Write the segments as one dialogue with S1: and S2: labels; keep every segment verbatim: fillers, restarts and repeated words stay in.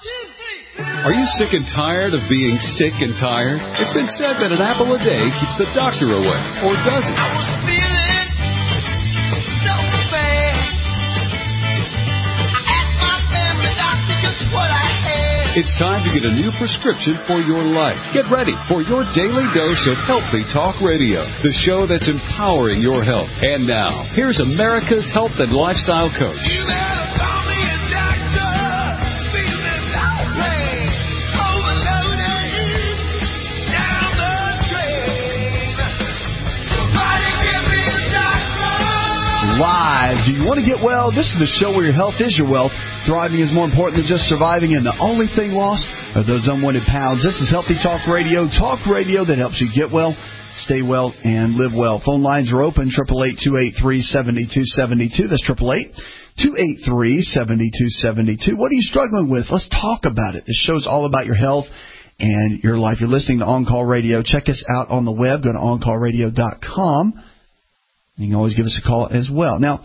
S1: Are you sick and tired of being sick and tired? It's been said that an apple a day keeps the doctor away, or does it?
S2: I was feeling so bad. I asked my family doctor just what I had.
S1: It's time to get a new prescription for your life. Get ready for your daily dose of Healthy Talk Radio, the show that's empowering your health. And now, here's America's health and lifestyle coach.
S2: You better call me a doctor. Feeling no pain. Overloaded down the drain. Somebody give me a doctor.
S3: Live. Do you want to get well? This is the show where your health is your wealth. Thriving is more important than just surviving, and the only thing lost are those unwanted pounds. This is Healthy Talk Radio, talk radio that helps you get well, stay well, and live well. Phone lines are open, eight eight eight, two eight three, seven two seven two. That's eight eight eight, two eight three, seven two seven two. What are you struggling with? Let's talk about it. This show's all about your health and your life. You're listening to On Call Radio. Check us out on the web. Go to on call radio dot com. You can always give us a call as well. Now,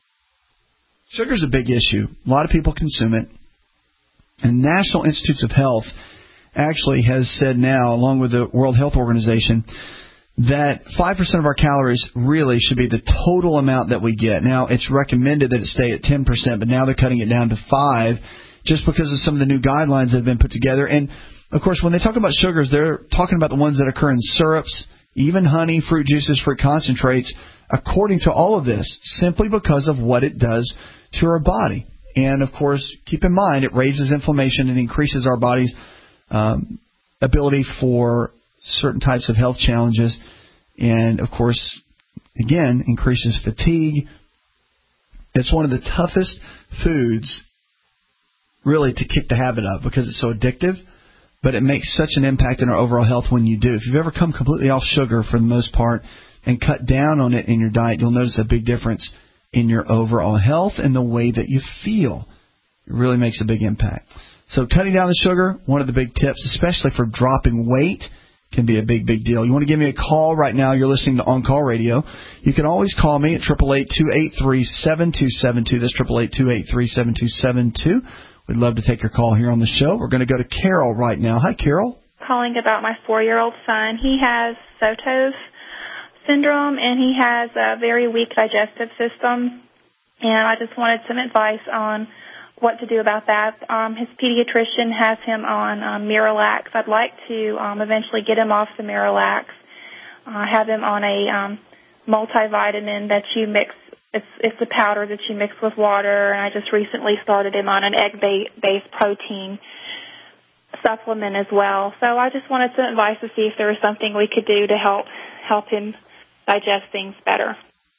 S3: sugar's a big issue. A lot of people consume it. And National Institutes of Health actually has said now, along with the World Health Organization, that five percent of our calories really should be the total amount that we get. Now, it's recommended that it stay at ten percent, but now they're cutting it down to five just because of some of the new guidelines that have been put together. And, of course, when they talk about sugars, they're talking about the ones that occur in syrups, even honey, fruit juices, fruit concentrates, according to all of this, simply because of what it does to our body. And, of course, keep in mind, it raises inflammation and increases our body's um, ability for certain types of health challenges. And, of course, again, increases fatigue. It's one of the toughest foods, really, to kick the habit of because it's so addictive. But it makes such an impact in our overall health when you do. If you've ever come completely off sugar for the most part and cut down on it in your diet, you'll notice a big difference in your overall health and the way that you feel. It really makes a big impact. So cutting down the sugar, one of the big tips, especially for dropping weight, can be a big, big deal. You want to give me a call right now. You're listening to On Call Radio. You can always call me at eight eight eight, two eight three, seven two seven two. That's eight eight eight, two eight three, seven two seven two. We'd love to take your call here on the show. We're going to go to Carol right now. Hi, Carol.
S4: Calling about my four-year-old son. He has Sotos syndrome, and he has a very weak digestive system. And I just wanted some advice on what to do about that. Um, his pediatrician has him on um, Miralax. I'd like to um, eventually get him off the Miralax, uh, have him on a um, multivitamin that you mix. It's, it's a powder that you mix with water, and I just recently started him on an egg-based protein supplement as well. So I just wanted some advice to see if there was something we could do to help help him digest things better.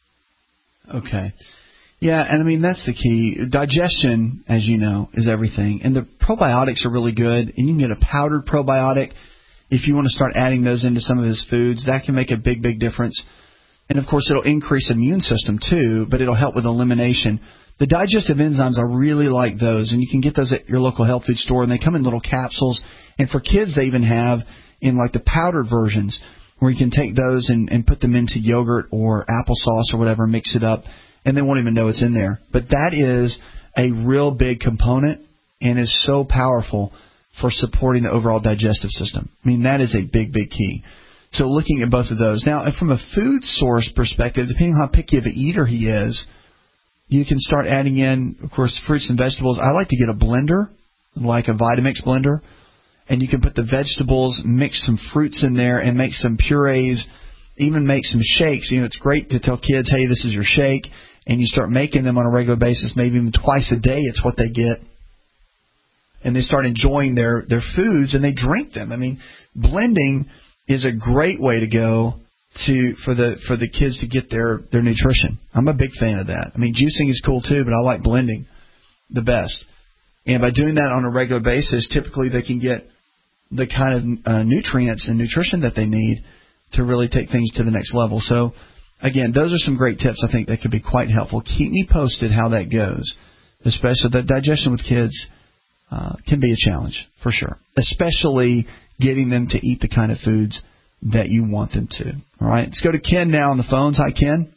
S3: Okay. Yeah, and I mean, that's the key. Digestion, as you know, is everything. And the probiotics are really good, and you can get a powdered probiotic. If you want to start adding those into some of his foods, that can make a big, big difference. And, of course, it'll increase immune system, too, but it'll help with elimination. The digestive enzymes, I really like those, and you can get those at your local health food store, and they come in little capsules. And for kids, they even have in, like, the powdered versions where you can take those and, and put them into yogurt or applesauce or whatever, mix it up, and they won't even know it's in there. But that is a real big component and is so powerful for supporting the overall digestive system. I mean, that is a big, big key. So looking at both of those. Now, from a food source perspective, depending on how picky of an eater he is, you can start adding in, of course, fruits and vegetables. I like to get a blender, like a Vitamix blender, and you can put the vegetables, mix some fruits in there, and make some purees, even make some shakes. You know, it's great to tell kids, hey, this is your shake, and you start making them on a regular basis, maybe even twice a day. It's what they get. And they start enjoying their, their foods, and they drink them. I mean, blending is a great way to go to for the for the kids to get their, their nutrition. I'm a big fan of that. I mean, juicing is cool too, but I like blending the best. And by doing that on a regular basis, typically they can get the kind of uh, nutrients and nutrition that they need to really take things to the next level. So, again, those are some great tips I think that could be quite helpful. Keep me posted how that goes, especially the digestion with kids uh, can be a challenge for sure, especially getting them to eat the kind of foods that you want them to. All right, let's go to Ken now on the phones. Hi, Ken.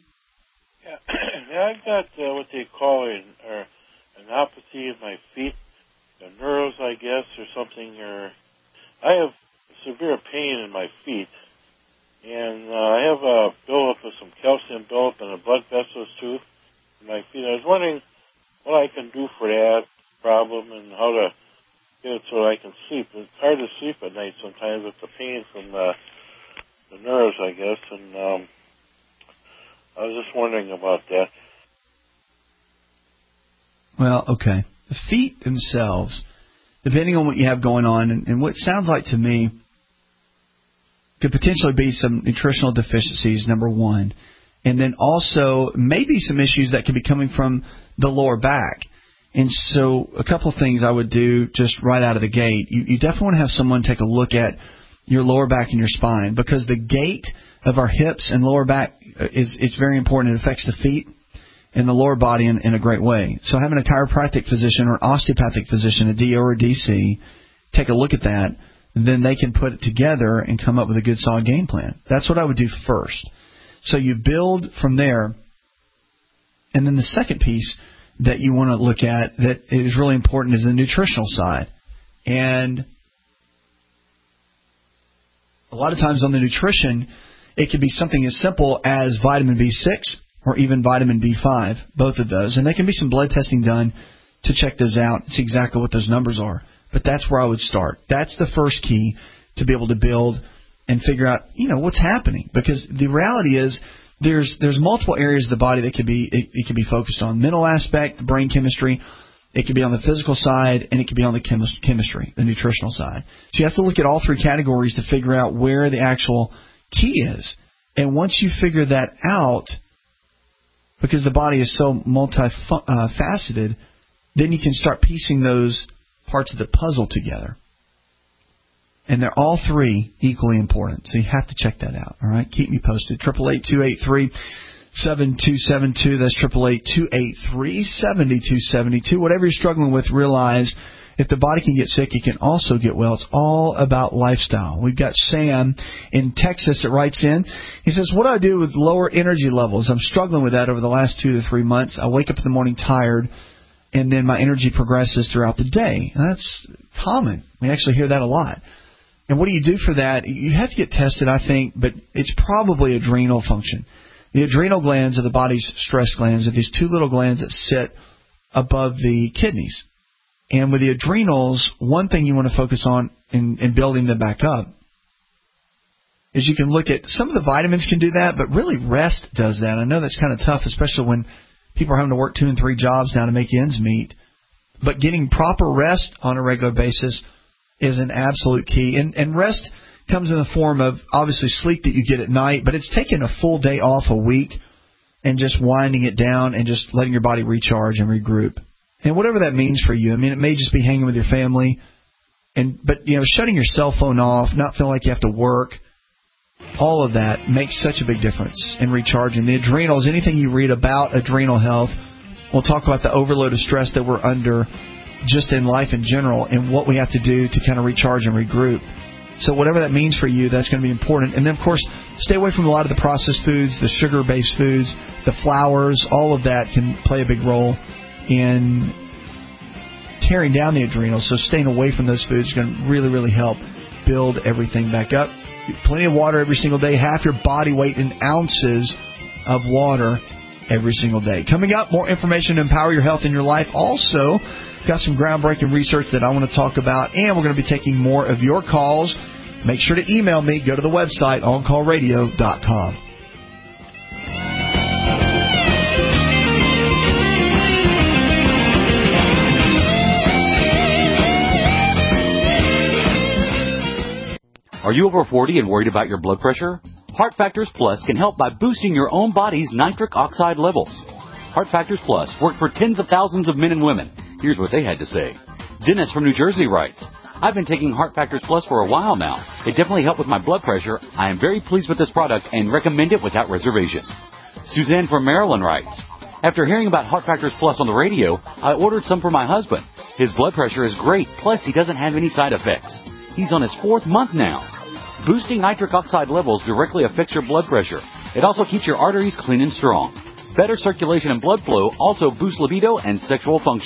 S5: Yeah, yeah I've got uh, what they call an, or an neuropathy of my feet. the nerves, I guess, or something. Or I have severe pain in my feet, and uh, I have a buildup of some calcium buildup in the blood vessels too in my feet. I was wondering what I can do for that problem and how to get it so I can sleep. It's hard to sleep at night sometimes with the pain from the, the nerves, I guess, and um, I was just wondering about that.
S3: Well, okay. The feet themselves, depending on what you have going on, and, and what sounds like to me could potentially be some nutritional deficiencies, number one, and then also maybe some issues that could be coming from the lower back. And so a couple of things I would do just right out of the gate. You, you definitely want to have someone take a look at your lower back and your spine, because the gait of our hips and lower back is it's very important. It affects the feet and the lower body in, in a great way. So having a chiropractic physician or an osteopathic physician, a D O or a D C, take a look at that, then they can put it together and come up with a good solid game plan. That's what I would do first. So you build from there. And then the second piece that you want to look at that is really important is the nutritional side. And a lot of times on the nutrition, it could be something as simple as vitamin B six or even vitamin B five, both of those. And there can be some blood testing done to check those out and see exactly what those numbers are. But that's where I would start. That's the first key to be able to build and figure out, you know, what's happening. Because the reality is there's there's multiple areas of the body that could be it, it could be focused on. Mental aspect, the brain chemistry. It could be on the physical side, and it could be on the chemis- chemistry, the nutritional side. So you have to look at all three categories to figure out where the actual key is. And once you figure that out, because the body is so multifaceted, then you can start piecing those parts of the puzzle together. And they're all three equally important. So you have to check that out. All right? Keep me posted. eight eight eight, two eight three, seven two seven two. That's eight eight eight, two eight three, seven two seven two. Whatever you're struggling with, realize if the body can get sick, it can also get well. It's all about lifestyle. We've got Sam in Texas that writes in. He says, what do I do with lower energy levels? I'm struggling with that over the last two to three months. I wake up in the morning tired, and then my energy progresses throughout the day. And that's common. We actually hear that a lot. And what do you do for that? You have to get tested, I think, but it's probably adrenal function. The adrenal glands are the body's stress glands. Are these two little glands that sit above the kidneys. And with the adrenals, one thing you want to focus on in, in building them back up is you can look at some of the vitamins can do that, but really rest does that. I know that's kind of tough, especially when people are having to work two and three jobs now to make ends meet. But getting proper rest on a regular basis is an absolute key. And, and rest comes in the form of, obviously, sleep that you get at night, but it's taking a full day off a week and just winding it down and just letting your body recharge and regroup. And whatever that means for you. I mean, it may just be hanging with your family, and but, you know, shutting your cell phone off, not feeling like you have to work, all of that makes such a big difference in recharging. The adrenals, anything you read about adrenal health, we'll talk about the overload of stress that we're under just in life in general and what we have to do to kind of recharge and regroup. So whatever that means for you, that's going to be important. And then, of course, stay away from a lot of the processed foods, the sugar-based foods, the flours. All of that can play a big role in tearing down the adrenals. So staying away from those foods is going to really, really help build everything back up. Plenty of water every single day. Half your body weight in ounces of water every single day. Coming up, more information to empower your health in your life. Also, got some groundbreaking research that I want to talk about, and we're going to be taking more of your calls. Make sure to email me. Go to the website, on call radio dot com.
S6: Are you over forty and worried about your blood pressure? Heart Factors Plus can help by boosting your own body's nitric oxide levels. Heart Factors Plus worked for tens of thousands of men and women. Here's what they had to say. Dennis from New Jersey writes, I've been taking Heart Factors Plus for a while now. It definitely helped with my blood pressure. I am very pleased with this product and recommend it without reservation. Suzanne from Maryland writes, after hearing about Heart Factors Plus on the radio, I ordered some for my husband. His blood pressure is great, plus he doesn't have any side effects. He's on his fourth month now. Boosting nitric oxide levels directly affects your blood pressure. It also keeps your arteries clean and strong. Better circulation and blood flow also boosts libido and sexual function.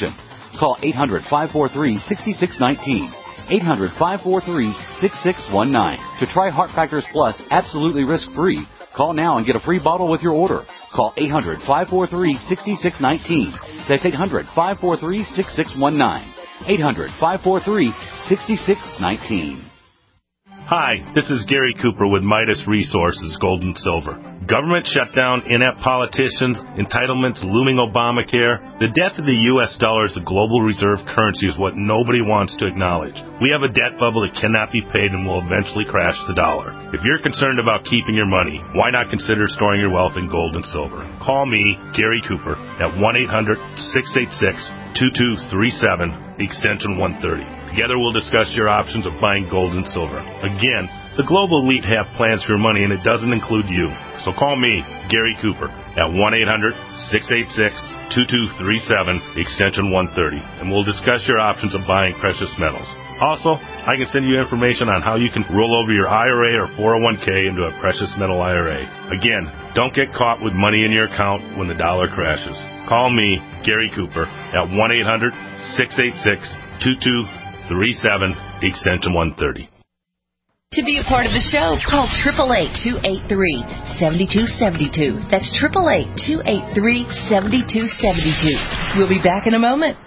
S6: Call eight hundred, five four three, six six one nine. eight hundred, five four three, six six one nine. To try Heart Factors Plus absolutely risk-free, call now and get a free bottle with your order. Call eight hundred, five four three, six six one nine. That's eight hundred, five four three, six six one nine. eight hundred, five four three, six six one nine.
S7: Hi, this is Gary Cooper with Midas Resources, Gold and Silver. Government shutdown, inept politicians, entitlements, looming Obamacare. The death of the U S dollar as the global reserve currency is what nobody wants to acknowledge. We have a debt bubble that cannot be paid and will eventually crash the dollar. If you're concerned about keeping your money, why not consider storing your wealth in gold and silver? Call me, Gary Cooper, at one eight hundred, six eight six, two two three seven, extension one thirty. Together we'll discuss your options of buying gold and silver. Again, the global elite have plans for your money, and it doesn't include you. So call me, Gary Cooper, at one eight hundred, six eight six, two two three seven, extension one thirty, and we'll discuss your options of buying precious metals. Also, I can send you information on how you can roll over your I R A or four oh one k into a precious metal I R A. Again, don't get caught with money in your account when the dollar crashes. Call me, Gary Cooper, at one eight hundred, six eight six, two two three seven, extension one thirty.
S8: To be a part of the show, call eight eight eight, two eight three, seven two seven two. That's eight eight eight, two eight three, seven two seven two. We'll be back in a moment.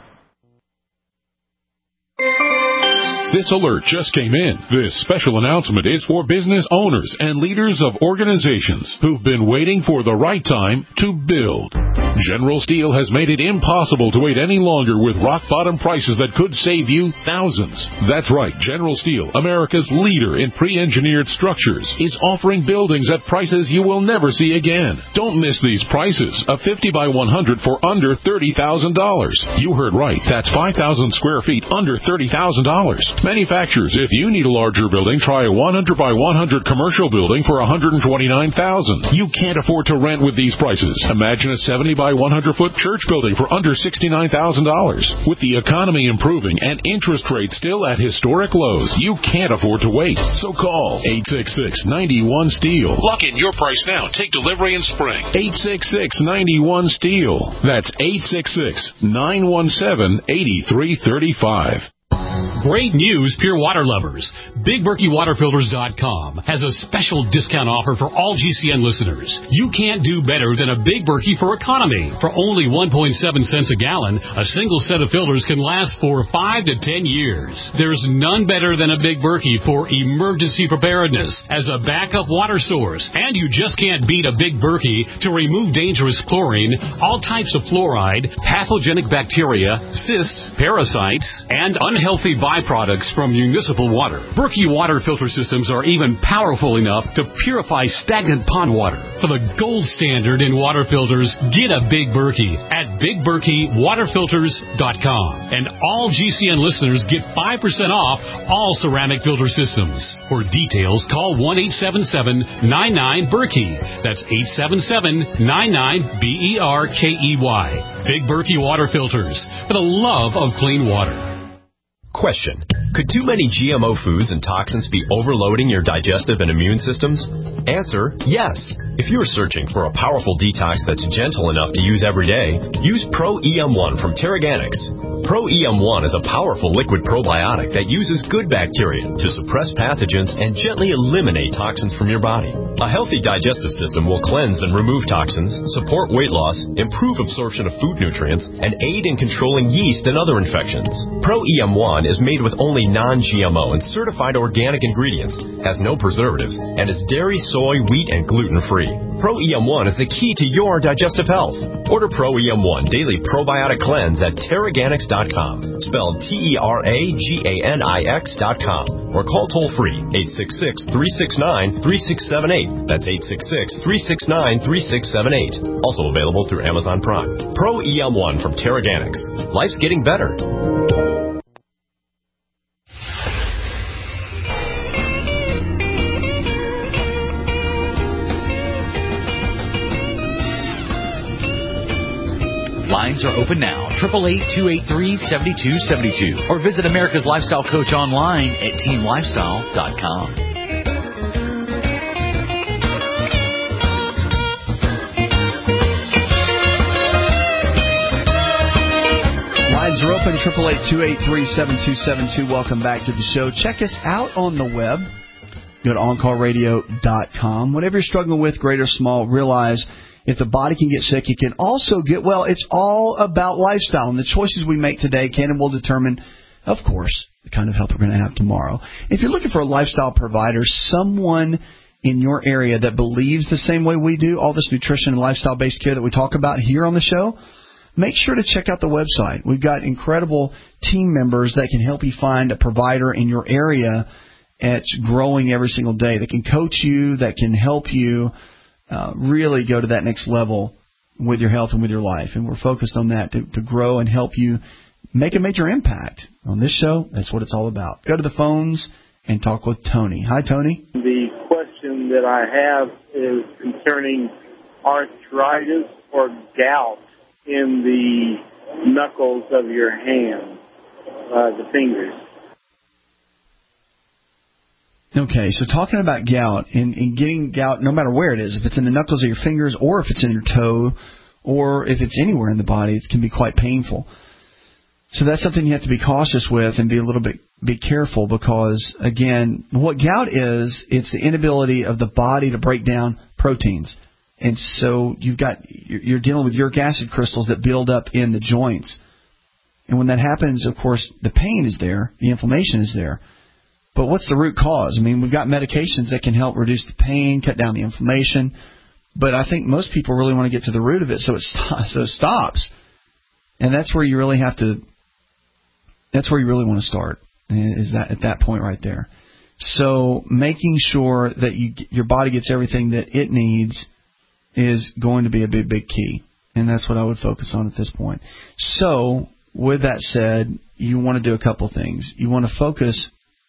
S9: This alert just came in. This special announcement is for business owners and leaders of organizations who've been waiting for the right time to build. General Steel has made it impossible to wait any longer with rock-bottom prices that could save you thousands. That's right. General Steel, America's leader in pre-engineered structures, is offering buildings at prices you will never see again. Don't miss these prices. A fifty by one hundred for under thirty thousand dollars. You heard right. That's five thousand square feet under thirty thousand dollars. Manufacturers, if you need a larger building, try a one hundred by one hundred commercial building for one hundred twenty-nine thousand dollars. You can't afford to rent with these prices. Imagine a seventy by one hundred foot church building for under sixty-nine thousand dollars. With the economy improving and interest rates still at historic lows, you can't afford to wait. So call eight six six, nine one, STEEL. Lock in your price now. Take delivery in spring. eight six six, nine one, STEEL. That's eight six six, nine one seven, eight three three five.
S10: Great news, Pure Water lovers. Big Berkey Water Filters dot com has a special discount offer for all G C N listeners. You can't do better than a Big Berkey for economy. For only one point seven cents a gallon, a single set of filters can last for five to ten years. There's none better than a Big Berkey for emergency preparedness as a backup water source. And you just can't beat a Big Berkey to remove dangerous chlorine, all types of fluoride, pathogenic bacteria, cysts, parasites, and unhealthy byproducts from municipal water. Berkey water filter systems are even powerful enough to purify stagnant pond water. For the gold standard in water filters, get a Big Berkey at Big Berkey Water Filters dot com. And all G C N listeners get five percent off all ceramic filter systems. For details, call one eight seven seven, nine nine, Berkey. That's eight seven seven, nine nine, B E R K E Y. Big Berkey Water Filters, for the love of clean water.
S11: Question. Could too many G M O foods and toxins be overloading your digestive and immune systems? Answer, yes. If you're searching for a powerful detox that's gentle enough to use every day, use Pro E M one from Terraganics. Pro E M one is a powerful liquid probiotic that uses good bacteria to suppress pathogens and gently eliminate toxins from your body. A healthy digestive system will cleanse and remove toxins, support weight loss, improve absorption of food nutrients, and aid in controlling yeast and other infections. Pro E M one is made with only non-G M O and certified organic ingredients, has no preservatives, and is dairy, soy, wheat, and gluten-free. Pro E M one is the key to your digestive health. Order Pro E M one Daily Probiotic Cleanse at Terraganics dot com, spelled T E R A G A N I X dot com, or call toll-free eight six six, three six nine, three six seven eight. That's eight six six, three six nine, three six seven eight. Also available through Amazon Prime. Pro E M one from Terraganics. Life's getting better.
S6: Lines are open now. eight eight eight, two eight three, seven two seven two. Or visit America's Lifestyle Coach online at team lifestyle dot com.
S3: Lines are open, eight eight eight, two eight three, seven two seven two. Welcome back to the show. Check us out on the web. Go to on call radio dot com. Whatever you're struggling with, great or small, realize if the body can get sick, it can also get well. It's all about lifestyle. And the choices we make today can and will determine, of course, the kind of health we're going to have tomorrow. If you're looking for a lifestyle provider, someone in your area that believes the same way we do, all this nutrition and lifestyle-based care that we talk about here on the show, make sure to check out the website. We've got incredible team members that can help you find a provider in your area that's growing every single day, that can coach you, that can help you uh, really go to that next level with your health and with your life. And we're focused on that to, to grow and help you make a major impact. On this show, that's what it's all about. Go to the phones and talk with Tony. Hi, Tony.
S12: The question that I have is concerning arthritis or gout in the knuckles of your hand, uh, the fingers.
S3: Okay, so talking about gout and, and getting gout no matter where it is, if it's in the knuckles of your fingers or if it's in your toe or if it's anywhere in the body, it can be quite painful. So that's something you have to be cautious with and be a little bit be careful because, again, what gout is, it's the inability of the body to break down proteins. And so you've got you're dealing with uric acid crystals that build up in the joints. And when that happens, of course, the pain is there, the inflammation is there. But what's the root cause? I mean, we've got medications that can help reduce the pain, cut down the inflammation. But I think most people really want to get to the root of it so it, st- so it stops. And that's where you really have to That's where you really want to start, is that at that point right there. So making sure that you, your body gets everything that it needs is going to be a big, big key. And that's what I would focus on at this point. So with that said, you want to do a couple of things. You want to focus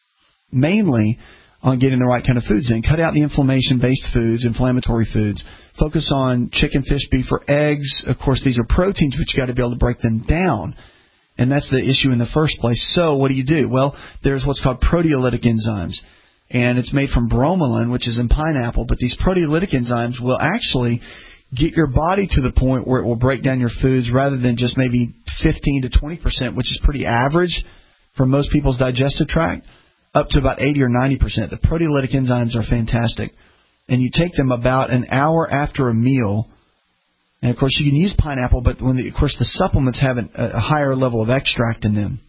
S3: mainly on getting the right kind of foods in. Cut out the inflammation-based foods, inflammatory foods. Focus on chicken, fish, beef, or eggs. Of course, these are proteins, but you got to be able to break them down. And that's the issue in the first place. So what do you do? Well, there's what's called proteolytic enzymes. And it's made from bromelain, which is in pineapple. But these proteolytic enzymes will actually get your body to the point where it will break down your foods rather than just maybe fifteen to twenty percent, which is pretty average for most people's digestive tract, up to about eighty or ninety percent. The proteolytic enzymes are fantastic. And you take them about an hour after a meal. And, of course, you can use pineapple, but when the, of course the supplements have an, a higher level of extract in them.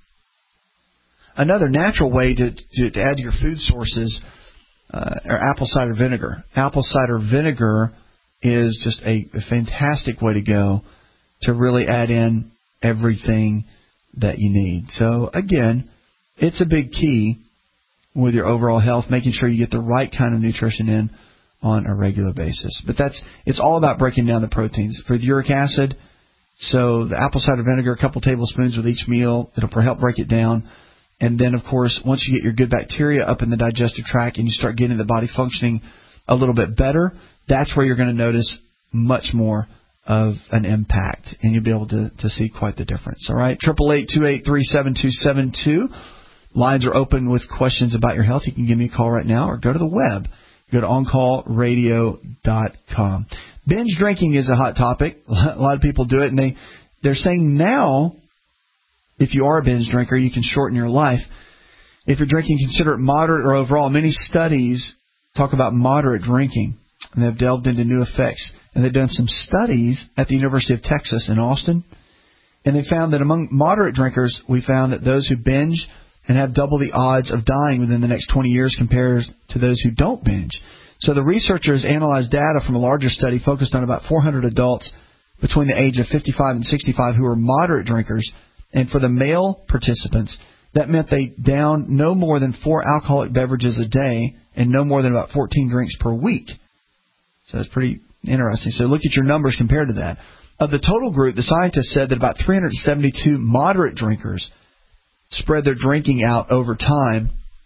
S3: Another natural way to, to, to add to your food sources uh, are apple cider vinegar. Apple cider vinegar is just a, a fantastic way to go to really add in everything that you need. So, again, it's a big key with your overall health, making sure you get the right kind of nutrition in on a regular basis. But that's it's all about breaking down the proteins. For the uric acid, so the apple cider vinegar, a couple tablespoons with each meal, it'll help break it down. And then, of course, once you get your good bacteria up in the digestive tract and you start getting the body functioning a little bit better, that's where you're going to notice much more of an impact, and you'll be able to, to see quite the difference. All right, eight eight eight, two eight three, seven two seven two. Lines are open with questions about your health. You can give me a call right now or go to the web. Go to on call radio dot com. Binge drinking is a hot topic. A lot of people do it, and they, they're saying now, if you are a binge drinker, you can shorten your life. If you're drinking, consider it moderate or overall. Many studies talk about moderate drinking, and they've delved into new effects. And they've done some studies at the University of Texas in Austin, and they found that among moderate drinkers, we found that those who binge and have double the odds of dying within the next twenty years compared to those who don't binge. So the researchers analyzed data from a larger study focused on about four hundred adults between the age of fifty-five and sixty-five who were moderate drinkers. And for the male participants, that meant they downed no more than four alcoholic beverages a day and no more than about fourteen drinks per week. So it's pretty interesting. So look at your numbers compared to that. Of the total group, the scientists said that about three hundred seventy-two moderate drinkers spread their drinking out over time,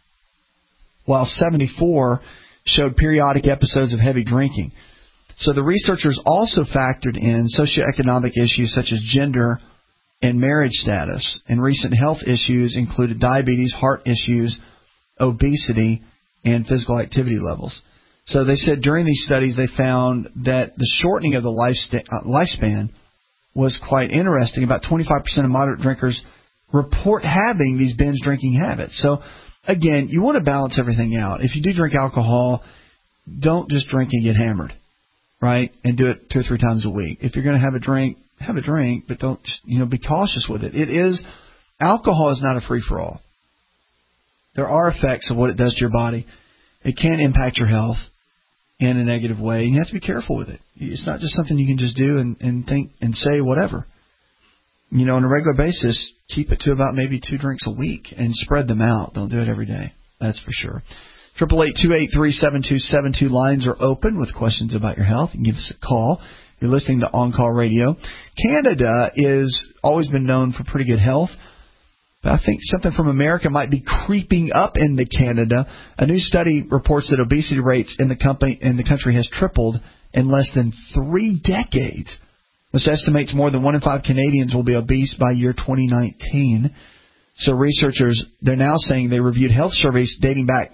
S3: while seventy-four showed periodic episodes of heavy drinking. So the researchers also factored in socioeconomic issues such as gender and marriage status, and recent health issues included diabetes, heart issues, obesity, and physical activity levels. So they said during these studies they found that the shortening of the lifespan was quite interesting. About twenty-five percent of moderate drinkers report having these binge drinking habits. So, again, you want to balance everything out. If you do drink alcohol, don't just drink and get hammered, right? And do it two or three times a week. If you're going to have a drink, have a drink, but don't, you know, be cautious with it. It is, alcohol is not a free-for-all. There are effects of what it does to your body. It can impact your health in a negative way, and you have to be careful with it. It's not just something you can just do and, and think and say whatever. You know, on a regular basis, keep it to about maybe two drinks a week and spread them out. Don't do it every day. That's for sure. Triple eight two eight three seven two seven two lines are open with questions about your health. You can give us a call. You're listening to On Call Radio. Canada is always been known for pretty good health. But I think something from America might be creeping up into Canada. A new study reports that obesity rates in the company in the country has tripled in less than three decades. This estimates more than one in five Canadians will be obese by year twenty nineteen. So researchers, they're now saying they reviewed health surveys dating back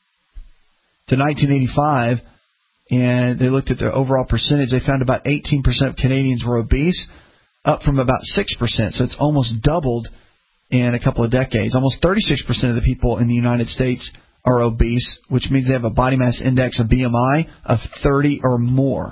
S3: to nineteen eighty-five, and they looked at their overall percentage. They found about eighteen percent of Canadians were obese, up from about six percent. So it's almost doubled in a couple of decades. Almost thirty-six percent of the people in the United States are obese, which means they have a body mass index, a B M I, of thirty or more.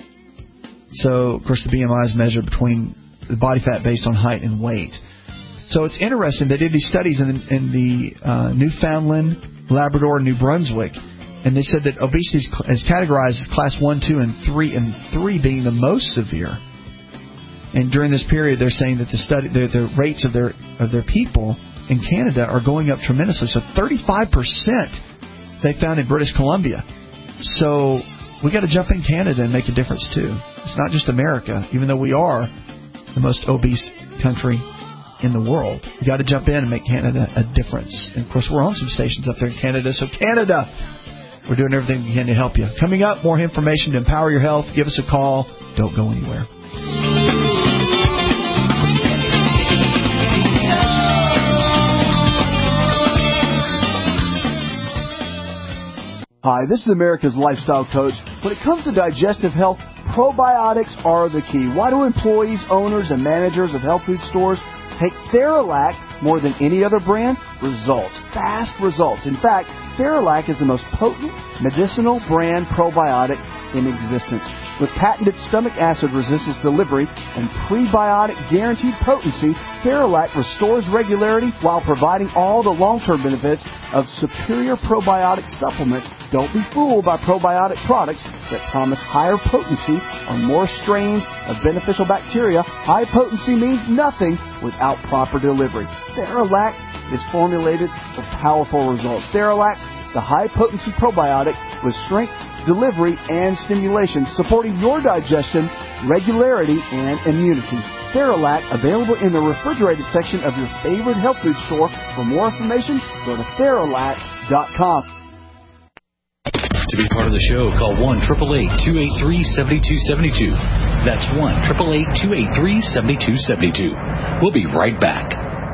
S3: So, of course, the B M I is measured between the body fat based on height and weight. So it's interesting. They did these studies in the, in the uh, Newfoundland, Labrador, and New Brunswick, and they said that obesity is categorized as class one, two, and three, and three being the most severe. And during this period, they're saying that the study, the, the rates of their of their people in Canada are going up tremendously. So thirty-five percent they found in British Columbia. So we got to jump in Canada and make a difference too. It's not just America, even though we are the most obese country in the world. We got to jump in and make Canada a difference. And of course, we're on some stations up there in Canada. So Canada, we're doing everything we can to help you. Coming up, more information to empower your health. Give us a call. Don't go anywhere. Hi, this is America's Lifestyle Coach. When it comes to digestive health, probiotics are the key. Why do employees, owners, and managers of health food stores take Theralac more than any other brand? Results. Fast results. In fact, Theralac is the most potent medicinal brand probiotic in existence. With patented stomach acid resistance delivery and prebiotic guaranteed potency, Theralac restores regularity while providing all the long-term benefits of superior probiotic supplements. Don't be fooled by probiotic products that promise higher potency or more strains of beneficial bacteria. High potency means nothing without proper delivery. Theralac is formulated for powerful results. Theralac, the high-potency probiotic with strength, delivery, and stimulation, supporting your digestion, regularity, and immunity. Theralac, available in the refrigerated section of your favorite health food store. For more information, go to Theralac dot com.
S13: To be part of the show, call one eight eight eight, two eight three, seven two seven two. That's one eight eight eight, two eight three, seven two seven two. We'll be right back.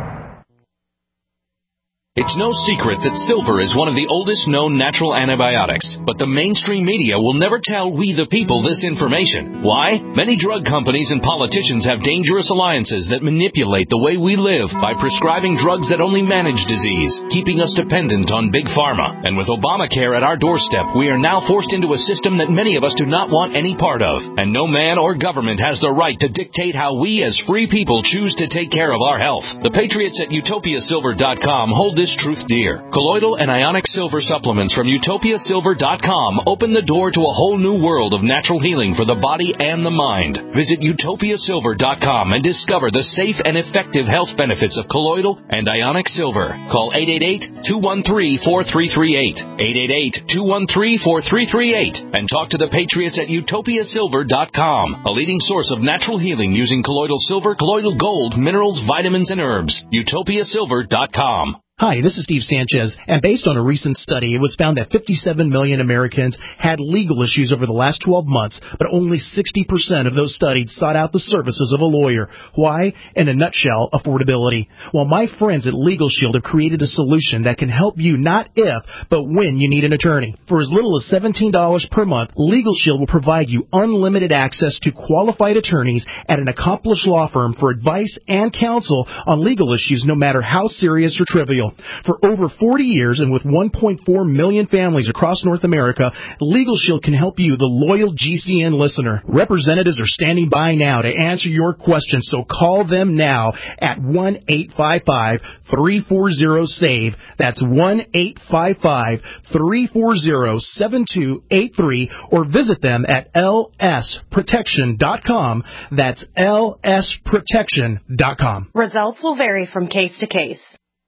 S14: It's no secret that silver is one of the oldest known natural antibiotics, but the mainstream media will never tell we the people this information. Why? Many drug companies and politicians have dangerous alliances that manipulate the way we live by prescribing drugs that only manage disease, keeping us dependent on big pharma. And with Obamacare at our doorstep, we are now forced into a system that many of us do not want any part of. And no man or government has the right to dictate how we as free people choose to take care of our health. The patriots at Utopia Silver dot com hold this truth dear. Colloidal and ionic silver supplements from Utopia Silver dot com open the door to a whole new world of natural healing for the body and the mind. Visit Utopia Silver dot com and discover the safe and effective health benefits of colloidal and ionic silver. Call eight eight eight, two one three, four three three eight, eight eight eight, two one three, four three three eight, and talk to the patriots at Utopia Silver dot com, a leading source of natural healing using colloidal silver, colloidal gold, minerals, vitamins, and herbs. Utopia Silver dot com.
S15: Hi, this is Steve Sanchez, and based on a recent study, it was found that fifty-seven million Americans had legal issues over the last twelve months, but only sixty percent of those studied sought out the services of a lawyer. Why? In a nutshell, affordability. Well, my friends at Legal Shield have created a solution that can help you not if, but when you need an attorney. For as little as seventeen dollars per month, Legal Shield will provide you unlimited access to qualified attorneys at an accomplished law firm for advice and counsel on legal issues, no matter how serious or trivial. For over forty years and with one point four million families across North America, Legal Shield can help you, the loyal G C N listener. Representatives are standing by now to answer your questions, so call them now at one eight five five, three four zero, SAVE. That's one eight five five, three four zero, seven two eight three, or visit them at L S protection dot com. That's L S protection dot com.
S16: Results will vary from case to case.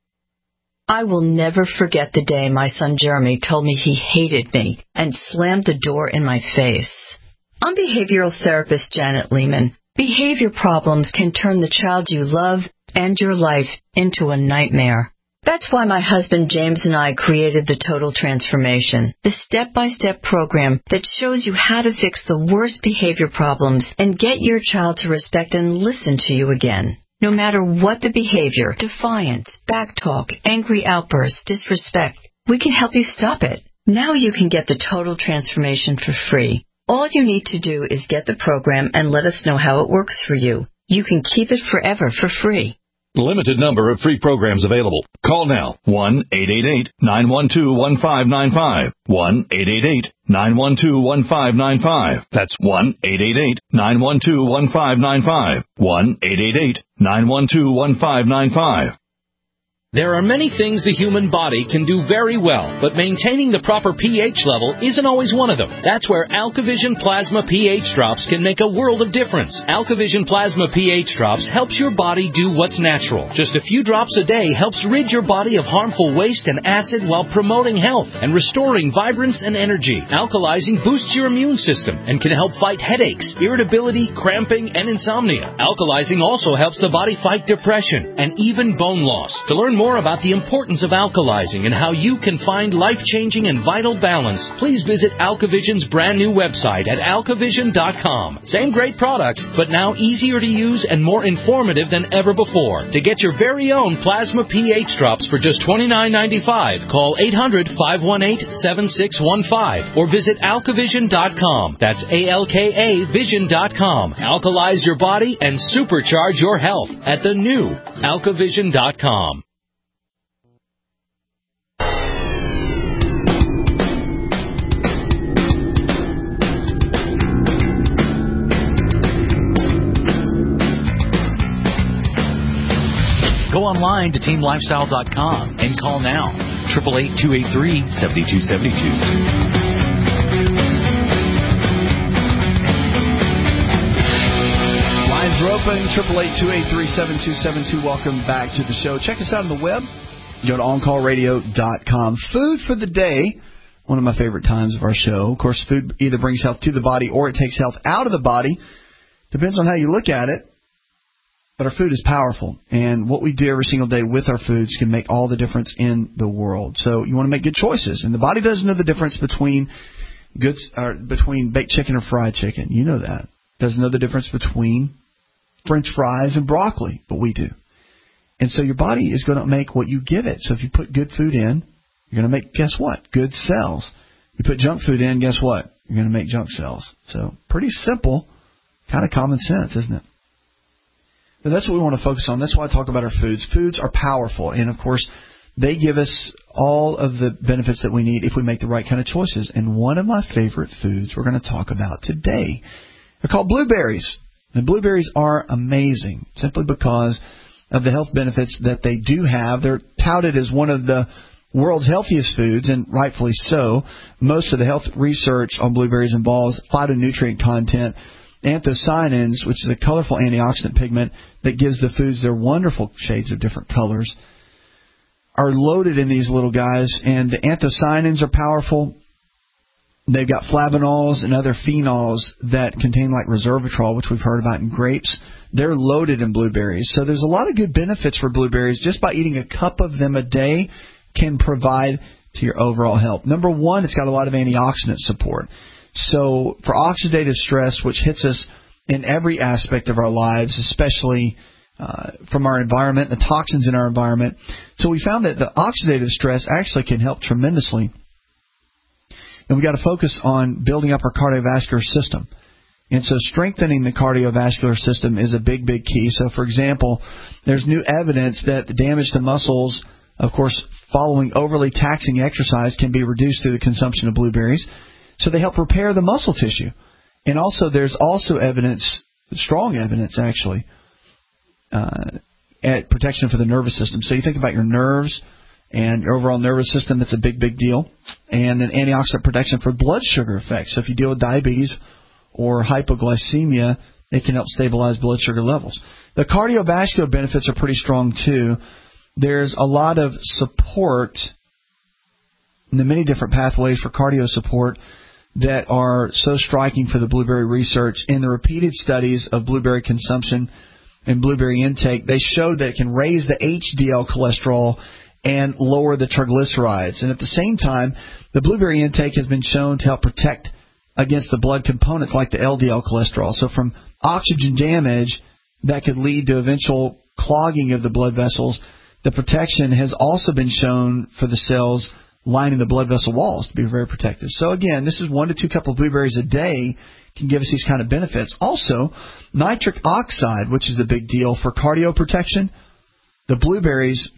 S17: I will never forget the day my son Jeremy told me he hated me and slammed the door in my face. I'm behavioral therapist Janet Lehman. Behavior problems can turn the child you love and your life into a nightmare. That's why my husband James and I created the Total Transformation, the step-by-step program that shows you how to fix the worst behavior problems and get your child to respect and listen to you again. No matter what the behavior, defiance, backtalk, angry outbursts, disrespect, we can help you stop it. Now you can get the Total Transformation for free. All you need to do is get the program and let us know how it works for you. You can keep it forever for free.
S18: Limited number of free programs available. Call now, one eight eight eight, nine one two, one five nine five, one eight eight eight, nine one two, one five nine five. That's one eight eight eight, nine one two, one five nine five, one eight eight eight, nine one two, one five nine five.
S14: There are many things the human body can do very well, but maintaining the proper pH level isn't always one of them. That's where AlkaVision Plasma pH Drops can make a world of difference. AlkaVision Plasma pH Drops helps your body do what's natural. Just a few drops a day helps rid your body of harmful waste and acid while promoting health and restoring vibrance and energy. Alkalizing boosts your immune system and can help fight headaches, irritability, cramping, and insomnia. Alkalizing also helps the body fight depression and even bone loss. To learn more about the importance of alkalizing and how you can find life-changing and vital balance, please visit AlkaVision's brand new website at alkavision dot com. Same great products, but now easier to use and more informative than ever before. To get your very own Plasma pH Drops for just twenty-nine ninety-five, call eight hundred, five one eight, seven six one five or visit alkavision dot com. That's A L K A vision dot com. Alkalize your body and supercharge your health at the new alkavision dot com.
S13: Go online to team lifestyle dot com and call now, eight eight eight, two eight three, seven two seven two.
S3: Lines are open, eight eight eight, two eight three, seven two seven two. Welcome back to the show. Check us out on the web. Go to on call radio dot com. Food for the day, one of my favorite times of our show. Of course, food either brings health to the body or it takes health out of the body. Depends on how you look at it. But our food is powerful, and what we do every single day with our foods can make all the difference in the world. So you want to make good choices, and the body doesn't know the difference between good, or between baked chicken or fried chicken. You know that. Doesn't know the difference between French fries and broccoli, but we do. And so your body is going to make what you give it. So if you put good food in, you're going to make, guess what? Good cells. You put junk food in, guess what? You're going to make junk cells. So pretty simple, kind of common sense, isn't it? But that's what we want to focus on. That's why I talk about our foods. Foods are powerful, and of course, they give us all of the benefits that we need if we make the right kind of choices. And one of my favorite foods we're going to talk about today, they're called blueberries. And blueberries are amazing simply because of the health benefits that they do have. They're touted as one of the world's healthiest foods, and rightfully so. Most of the health research on blueberries involves phytonutrient content. Anthocyanins, which is a colorful antioxidant pigment that gives the foods their wonderful shades of different colors, are loaded in these little guys. And the anthocyanins are powerful. They've got flavonols and other phenols that contain like resveratrol, which we've heard about in grapes. They're loaded in blueberries. So there's a lot of good benefits for blueberries. Just by eating a cup of them a day can provide to your overall health. Number one, it's got a lot of antioxidant support. So for oxidative stress, which hits us in every aspect of our lives, especially uh, from our environment, the toxins in our environment. So we found that the oxidative stress actually can help tremendously. And we've got to focus on building up our cardiovascular system. And so strengthening the cardiovascular system is a big, big key. So, for example, there's new evidence that the damage to muscles, of course, following overly taxing exercise can be reduced through the consumption of blueberries. So they help repair the muscle tissue. And also there's also evidence, strong evidence actually, uh, at protection for the nervous system. So you think about your nerves and your overall nervous system, that's a big, big deal. And then antioxidant protection for blood sugar effects. So if you deal with diabetes or hypoglycemia, it can help stabilize blood sugar levels. The cardiovascular benefits are pretty strong too. There's a lot of support in the many different pathways for cardio support that are so striking for the blueberry research. In the repeated studies of blueberry consumption and blueberry intake, they showed that it can raise the H D L cholesterol and lower the triglycerides. And at the same time, the blueberry intake has been shown to help protect against the blood components like the L D L cholesterol. So from oxygen damage that could lead to eventual clogging of the blood vessels, the protection has also been shown for the cells lining the blood vessel walls to be very protective. So again, this is one to two cup of blueberries a day can give us these kind of benefits. Also, nitric oxide, which is the big deal for cardio protection. The blueberries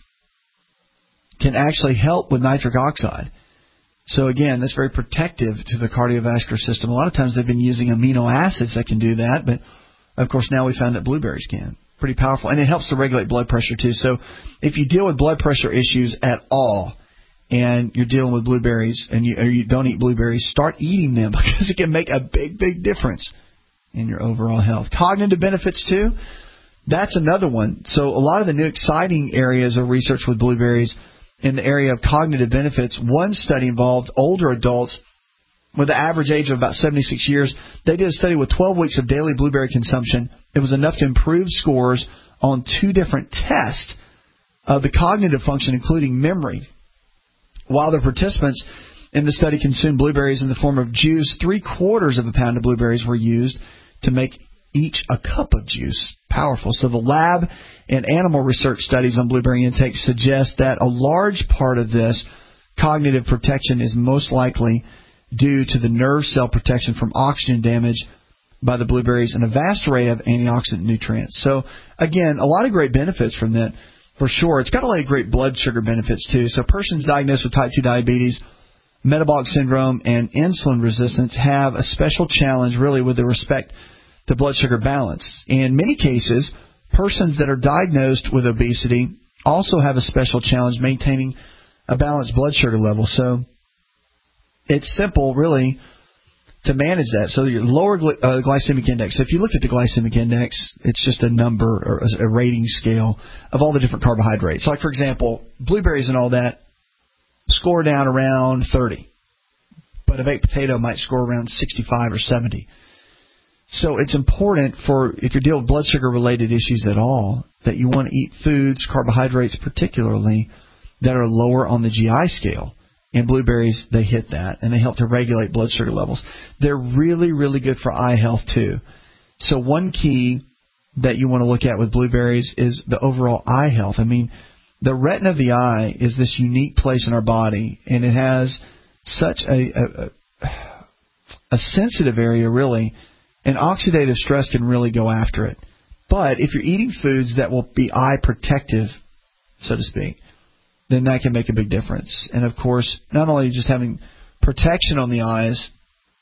S3: can actually help with nitric oxide. So again, that's very protective to the cardiovascular system. A lot of times they've been using amino acids that can do that, but of course now we found that blueberries can. Pretty powerful. And it helps to regulate blood pressure too. So if you deal with blood pressure issues at all and you're dealing with blueberries and you, or you don't eat blueberries, start eating them because it can make a big, big difference in your overall health. Cognitive benefits too. That's another one. So a lot of the new exciting areas of research with blueberries in the area of cognitive benefits. One study involved older adults with an average age of about seventy-six years. They did a study with twelve weeks of daily blueberry consumption. It was enough to improve scores on two different tests of the cognitive function, including memory. While the participants in the study consumed blueberries in the form of juice, three quarters of a pound of blueberries were used to make each a cup of juice. Powerful. So the lab and animal research studies on blueberry intake suggest that a large part of this cognitive protection is most likely due to the nerve cell protection from oxygen damage by the blueberries and a vast array of antioxidant nutrients. So again, a lot of great benefits from that for sure. It's got a lot of great blood sugar benefits too. So persons diagnosed with type two diabetes, metabolic syndrome, and insulin resistance have a special challenge really with respect to blood sugar balance. In many cases, persons that are diagnosed with obesity also have a special challenge maintaining a balanced blood sugar level. So it's simple, really, to manage that. So your lower gly- uh, glycemic index. So if you look at the glycemic index, it's just a number or a rating scale of all the different carbohydrates. Like, for example, blueberries and all that score down around thirty. But a baked potato might score around sixty-five or seventy. So it's important for, if you're dealing with blood sugar-related issues at all, that you want to eat foods, carbohydrates particularly, that are lower on the G I scale. And blueberries, they hit that, and they help to regulate blood sugar levels. They're really, really good for eye health, too. So one key that you want to look at with blueberries is the overall eye health. I mean, the retina of the eye is this unique place in our body, and it has such a, a, a sensitive area, really, and oxidative stress can really go after it. But if you're eating foods that will be eye protective, so to speak, then that can make a big difference. And, of course, not only just having protection on the eyes,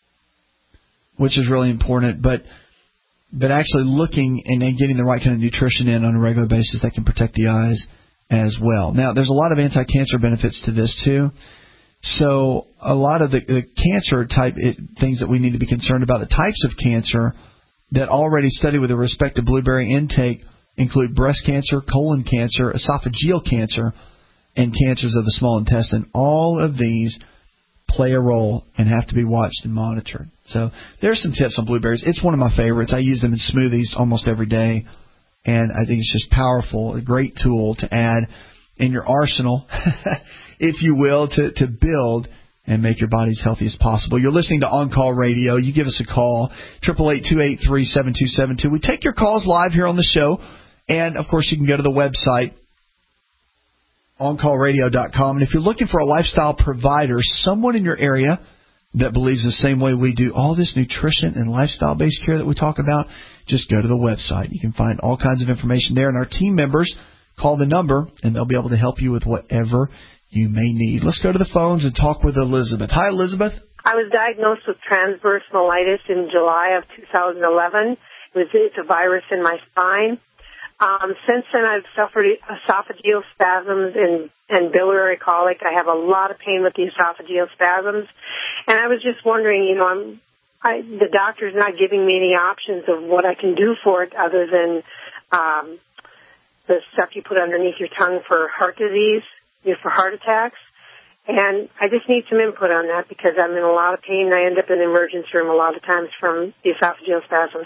S3: which is really important, but but actually looking and, and getting the right kind of nutrition in on a regular basis that can protect the eyes as well. Now, there's a lot of anti-cancer benefits to this, too. So a lot of the, the cancer-type things that we need to be concerned about, the types of cancer that already study with respect to blueberry intake include breast cancer, colon cancer, esophageal cancer, and cancers of the small intestine. All of these play a role and have to be watched and monitored. So there's some tips on blueberries. It's one of my favorites. I use them in smoothies almost every day, and I think it's just powerful, a great tool to add in your arsenal, if you will, to, to build and make your body as healthy as possible. You're listening to On Call Radio. You give us a call, eight eight eight, two eight three, seven two seven two. We take your calls live here on the show, and, of course, you can go to the website, on call radio dot com. And if you're looking for a lifestyle provider, someone in your area that believes the same way we do, all this nutrition and lifestyle-based care that we talk about, just go to the website. You can find all kinds of information there, and our team members call the number, and they'll be able to help you with whatever you may need. Let's go to the phones and talk with Elizabeth. Hi, Elizabeth.
S19: I was diagnosed with transverse myelitis in July of two thousand eleven. It was, it's a virus in my spine. Um, since then, I've suffered esophageal spasms and, and biliary colic. I have a lot of pain with the esophageal spasms. And I was just wondering, you know, I'm, I, the doctor's not giving me any options of what I can do for it other than um, the stuff you put underneath your tongue for heart disease, you know, for heart attacks. And I just need some input on that because I'm in a lot of pain. I end up in the emergency room a lot of times from the esophageal spasms.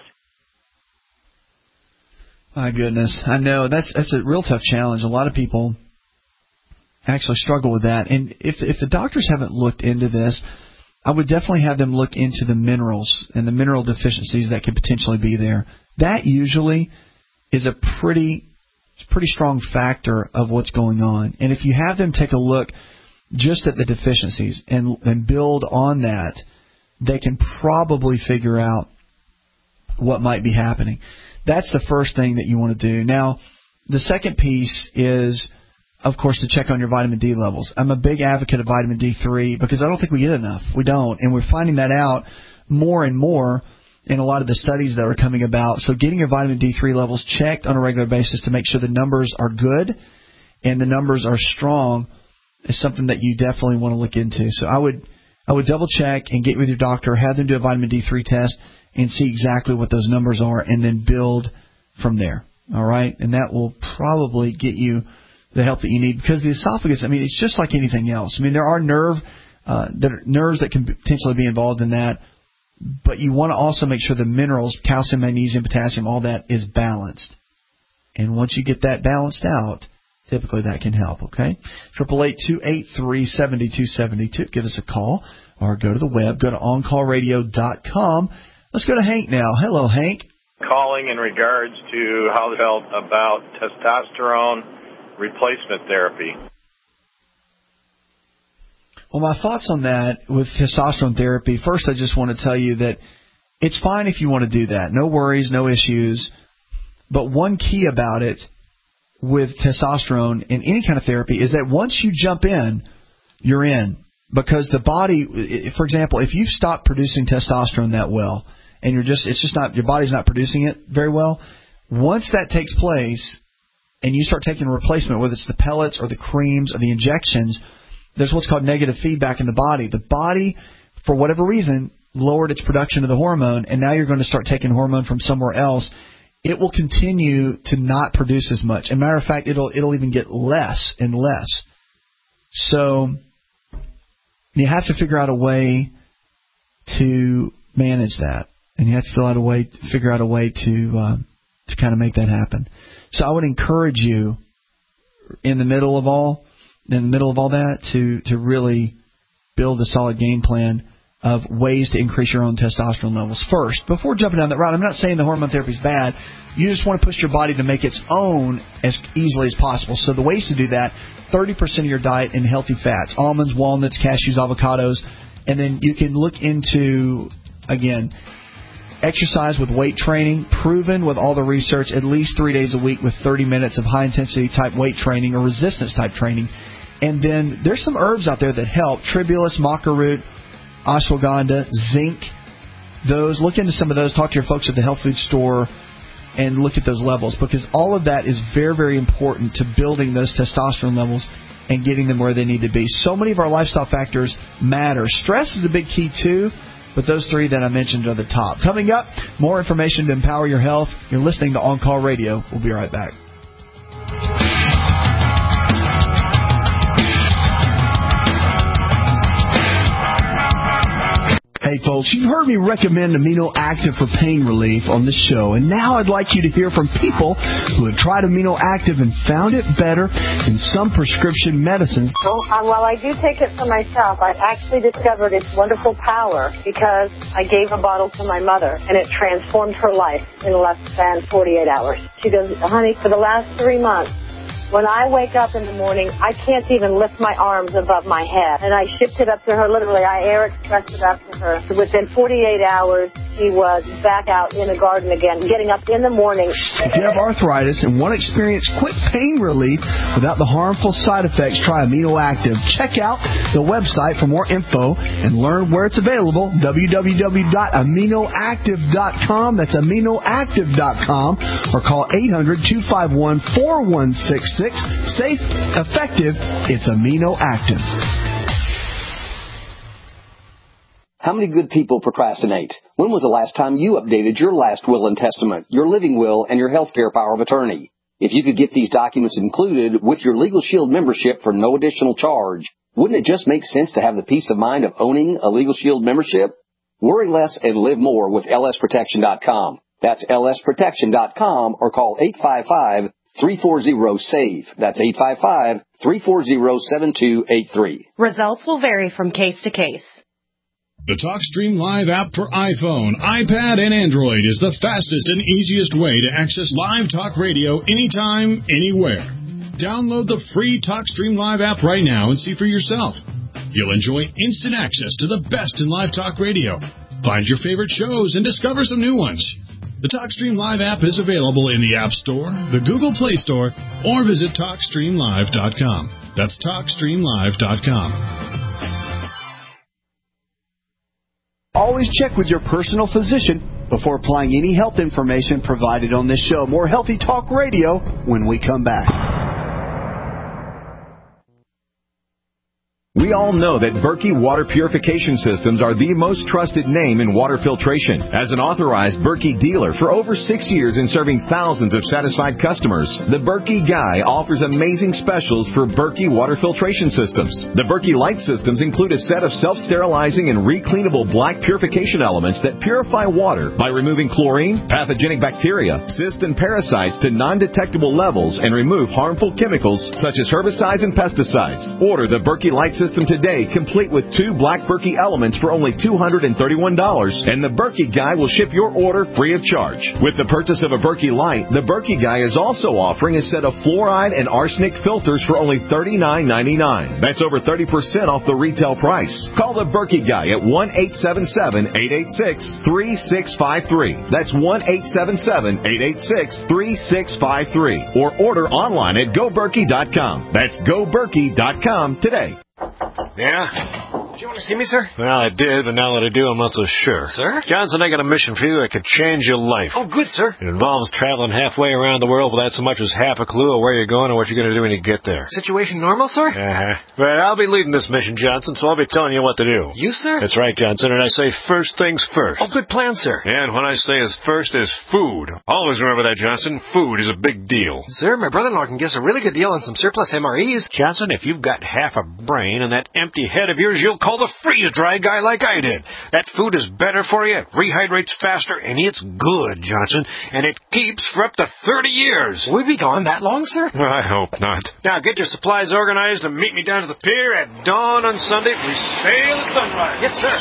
S3: My goodness, I know that's that's a real tough challenge. A lot of people actually struggle with that. And if if the doctors haven't looked into this, I would definitely have them look into the minerals and the mineral deficiencies that could potentially be there. That usually is a pretty pretty strong factor of what's going on. And if you have them take a look just at the deficiencies and and build on that, they can probably figure out what might be happening. That's the first thing that you want to do. Now, the second piece is, of course, to check on your vitamin D levels. I'm a big advocate of vitamin D three because I don't think we get enough. We don't. And we're finding that out more and more in a lot of the studies that are coming about. So getting your vitamin D three levels checked on a regular basis to make sure the numbers are good and the numbers are strong is something that you definitely want to look into. So I would I would double check and get with your doctor, have them do a vitamin D three test, and see exactly what those numbers are, and then build from there. All right? And that will probably get you the help that you need because the esophagus, I mean, it's just like anything else. I mean, there are nerve uh, that are nerves that can potentially be involved in that, but you want to also make sure the minerals, calcium, magnesium, potassium, all that is balanced. And once you get that balanced out, typically that can help, okay? eight eight eight, two eight three, seven two seven two. Give us a call or go to the web. Go to on call radio dot com. Let's go to Hank now. Hello, Hank.
S20: Calling in regards to how they felt about testosterone replacement therapy.
S3: Well, my thoughts on that with testosterone therapy, first I just want to tell you that it's fine if you want to do that. No worries, no issues. But one key about it with testosterone in any kind of therapy is that once you jump in, you're in. Because the body, for example, if you've stopped producing testosterone that well, and you're just, it's just not, your body's not producing it very well, once that takes place, and you start taking a replacement, whether it's the pellets or the creams or the injections, there's what's called negative feedback in the body. The body, for whatever reason, lowered its production of the hormone, and now you're going to start taking hormone from somewhere else. It will continue to not produce as much. As a matter of fact, it'll it'll even get less and less. So you have to figure out a way to manage that, and you have to figure out a way figure out a way to uh, to kind of make that happen. So I would encourage you, in the middle of all, in the middle of all that, to to really build a solid game plan of ways to increase your own testosterone levels first. Before jumping down that route, I'm not saying the hormone therapy is bad. You just want to push your body to make its own as easily as possible. So the ways to do that, thirty percent of your diet in healthy fats, almonds, walnuts, cashews, avocados, and then you can look into, again, exercise with weight training, proven with all the research, at least three days a week with thirty minutes of high-intensity type weight training or resistance type training. And then there's some herbs out there that help, tribulus, maca root, ashwagandha, zinc, those. Look into some of those. Talk to your folks at the health food store and look at those levels, because all of that is very, very important to building those testosterone levels and getting them where they need to be. So many of our lifestyle factors matter. Stress is a big key too, but those three that I mentioned are the top. Coming up, more information to empower your health. You're listening to On Call Radio. We'll be right back. folks. You've heard me recommend Amino Active for pain relief on this show, and now I'd like you to hear from people who have tried Amino Active and found it better than some prescription medicines.
S19: So, uh, while I do take it for myself, I actually discovered its wonderful power because I gave a bottle to my mother, and it transformed her life in less than forty-eight hours. She goes, honey, for the last three months, when I wake up in the morning, I can't even lift my arms above my head. And I shipped it up to her, literally. I air expressed it up to her. So within forty-eight hours, she was back out in the garden again, getting up in the morning.
S3: If you have arthritis and want to experience quick pain relief without the harmful side effects, try Amino Active. Check out the website for more info and learn where it's available, w w w dot amino active dot com. That's amino active dot com. Or call eight hundred, two five one, four one six six. Safe, effective, it's Amino Active.
S21: How many good people procrastinate? When was the last time you updated your last will and testament, your living will, and your healthcare power of attorney? If you could get these documents included with your Legal Shield membership for no additional charge, wouldn't it just make sense to have the peace of mind of owning a Legal Shield membership? Worry less and live more with L S protection dot com. That's L S protection dot com or call eight five five, three four zero, S A V E. That's eight five five, three four zero, seven two eight three.
S16: Results will vary from case to case.
S9: The TalkStream Live app for iPhone, iPad, and Android is the fastest and easiest way to access live talk radio anytime, anywhere. Download the free TalkStream Live app right now and see for yourself. You'll enjoy instant access to the best in live talk radio. Find your favorite shows and discover some new ones. The TalkStream Live app is available in the App Store, the Google Play Store, or visit talk stream live dot com. That's talk stream live dot com.
S3: Always check with your personal physician before applying any health information provided on this show. More Healthy Talk Radio when we come back.
S22: We all know that Berkey Water Purification Systems are the most trusted name in water filtration. As an authorized Berkey dealer for over six years and serving thousands of satisfied customers, the Berkey Guy offers amazing specials for Berkey Water Filtration Systems. The Berkey Light Systems include a set of self-sterilizing and recleanable black purification elements that purify water by removing chlorine, pathogenic bacteria, cysts, and parasites to non-detectable levels and remove harmful chemicals such as herbicides and pesticides. Order the Berkey Light System today, complete with two black Berkey elements for only two hundred thirty-one dollars, and the Berkey Guy will ship your order free of charge. With the purchase of a Berkey Light, the Berkey Guy is also offering a set of fluoride and arsenic filters for only thirty-nine ninety-nine. That's over thirty percent off the retail price. Call the Berkey Guy at one eight seven seven, eight eight six, three six five three. That's one eight seven seven, eight eight six, three six five three. Or order online at go berkey dot com. That's go berkey dot com today.
S23: Yeah? Did you want to see me, sir? Well, I did, but now that I do, I'm not so sure.
S24: Sir?
S23: Johnson, I got a mission for you that could change your life.
S24: Oh, good, sir.
S23: It involves traveling halfway around the world without so much as half a clue of where you're going or what you're going to do when you get there.
S24: Situation normal, sir?
S23: Uh-huh. But I'll be leading this mission, Johnson, so I'll be telling you what to do.
S24: You, sir?
S23: That's right, Johnson, and I say first things first.
S24: Oh, good plan, sir.
S23: And when I say as first is food. Always remember that, Johnson. Food is a big deal.
S24: Sir, my brother-in-law can get us a really good deal on some surplus M R Es.
S23: Johnson, if you've got half a brain and that empty head of yours, you'll call the freeze-dry guy like I did. That food is better for you, it rehydrates faster, and it's good, Johnson, and it keeps for up to thirty years.
S24: Will we be gone that long, sir?
S23: Well, I hope not. Now, get your supplies organized and meet me down to the pier at dawn on Sunday. We sail at sunrise.
S24: Yes, sir.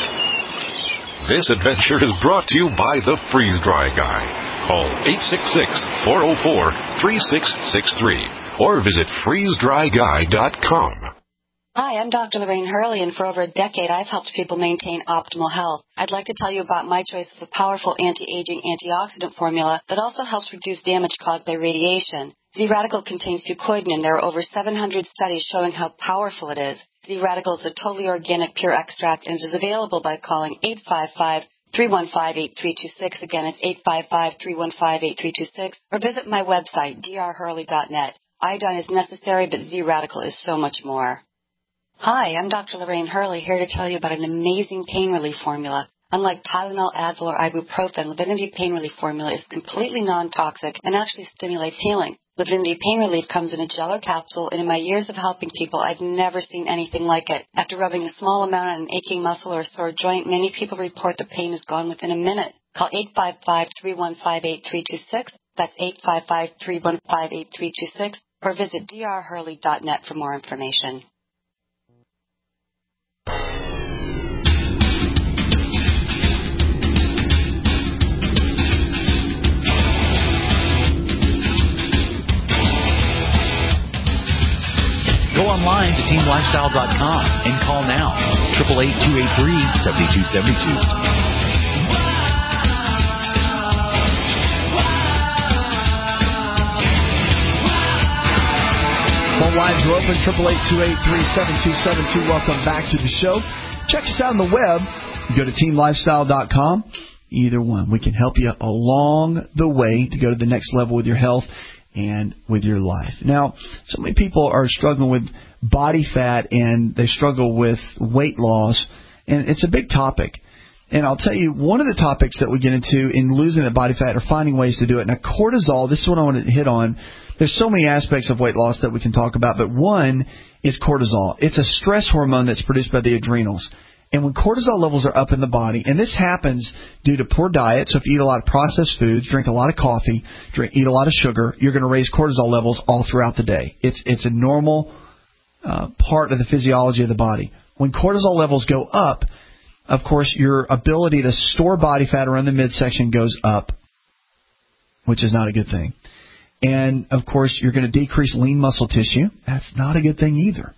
S9: This adventure is brought to you by the Freeze-Dry Guy. Call eight six six, four oh four, three six six three or visit freeze dry guy dot com.
S25: Hi, I'm Doctor Lorraine Hurley, and for over a decade, I've helped people maintain optimal health. I'd like to tell you about my choice of a powerful anti-aging antioxidant formula that also helps reduce damage caused by radiation. Z-Radical contains fucoidan, and there are over seven hundred studies showing how powerful it is. Z-Radical is a totally organic, pure extract, and it is available by calling eight five five, three one five, eight three two six. Again, it's eight five five, three one five, eight three two six. Or visit my website, d r hurley dot net. Iodine is necessary, but Z-Radical is so much more. Hi, I'm Doctor Lorraine Hurley, here to tell you about an amazing pain relief formula. Unlike Tylenol, Advil, or ibuprofen, Livinity Pain Relief Formula is completely non-toxic and actually stimulates healing. Livinity Pain Relief comes in a gel or capsule, and in my years of helping people, I've never seen anything like it. After rubbing a small amount on an aching muscle or a sore joint, many people report the pain is gone within a minute. Call eight five five, three one five, eight three two six. That's eight five five, three one five, eight three two six. Or visit d r hurley dot net for more information.
S13: Go online to team lifestyle dot com and call now, eight eight eight, two eight three, seven two seven two.
S3: Phone lines are open, eight eight eight, two eight three, seven two seven two. Welcome back to the show. Check us out on the web. You go to team lifestyle dot com. Either one. We can help you along the way to go to the next level with your health and with your life. Now, so many people are struggling with body fat and they struggle with weight loss, and it's a big topic. And I'll tell you, one of the topics that we get into in losing that body fat or finding ways to do it. Now, cortisol, this is what I want to hit on. There's so many aspects of weight loss that we can talk about, but one is cortisol. It's a stress hormone that's produced by the adrenals. And when cortisol levels are up in the body, and this happens due to poor diet, so if you eat a lot of processed foods, drink a lot of coffee, drink, eat a lot of sugar, you're going to raise cortisol levels all throughout the day. It's it's a normal uh, part of the physiology of the body. When cortisol levels go up, of course, your ability to store body fat around the midsection goes up, which is not a good thing. And, of course, you're going to decrease lean muscle tissue. That's not a good thing either.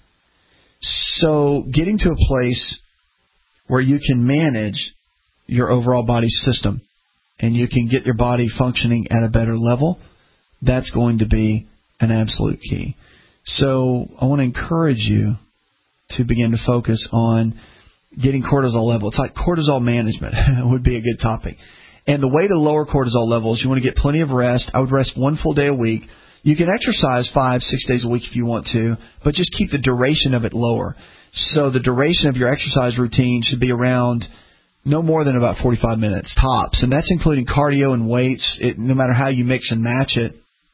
S3: So getting to a place where you can manage your overall body system and you can get your body functioning at a better level, that's going to be an absolute key. So I want to encourage you to begin to focus on getting cortisol level. It's like cortisol management would be a good topic. And the way to lower cortisol levels, you want to get plenty of rest. I would rest one full day a week. You can exercise five, six days a week if you want to, but just keep the duration of it lower. So the duration of your exercise routine should be around no more than about forty-five minutes, tops. And that's including cardio and weights. It, no matter how you mix and match it,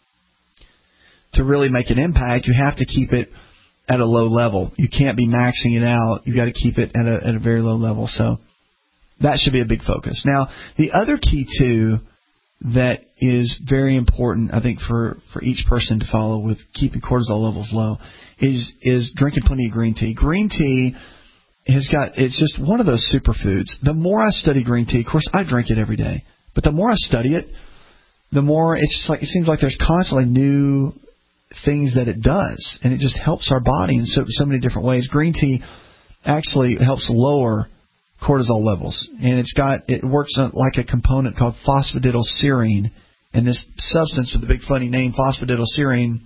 S3: to really make an impact, you have to keep it at a low level. You can't be maxing it out. You've got to keep it at a, at a very low level. So that should be a big focus. Now, the other key, too, that is very important, I think, for, for each person to follow with keeping cortisol levels low is is drinking plenty of green tea. Green tea has got, it's just one of those superfoods. The more I study green tea, of course, I drink it every day, but the more I study it, the more it's just like, it seems like there's constantly new things that it does, and it just helps our body in so, so many different ways. Green tea actually helps lower cortisol levels, and it's got, it works like a component called phosphatidylserine, and this substance with the big funny name, phosphatidylserine,